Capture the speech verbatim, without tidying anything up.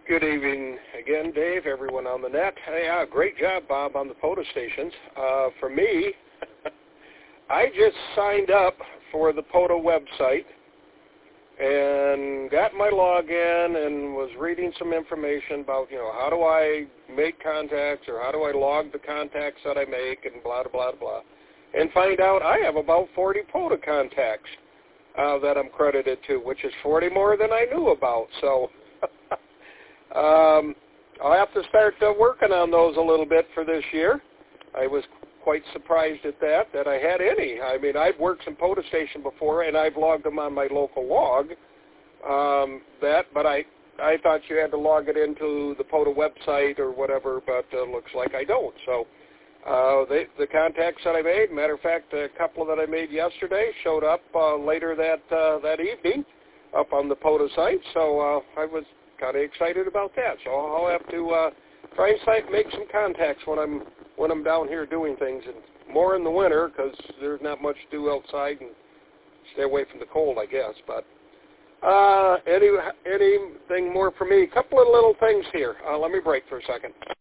Good evening again, Dave, everyone on the net. Hey, uh, great job, Bob, on the POTA stations. Uh, for me, I just signed up for the POTA website and got my login and was reading some information about, you know, how do I make contacts or how do I log the contacts that I make and blah, blah, blah, blah. And find out I have about forty POTA contacts uh, that I'm credited to, which is forty more than I knew about. So um, I'll have to start uh, working on those a little bit for this year. I was quite surprised at that, that I had any. I mean, I've worked some POTA station before, and I've logged them on my local log, um, that, but I, I thought you had to log it into the POTA website or whatever, but uh, looks like I don't. So uh, they, the contacts that I made, matter of fact, a couple that I made yesterday showed up uh, later that, uh, that evening up on the POTA site, so uh, I was kind of excited about that. So I'll have to uh, try and make some contacts when I'm when I'm down here doing things, and more in the winter because there's not much to do outside and stay away from the cold, I guess. But uh, any anything more for me? A couple of little things here. Uh, let me break for a second.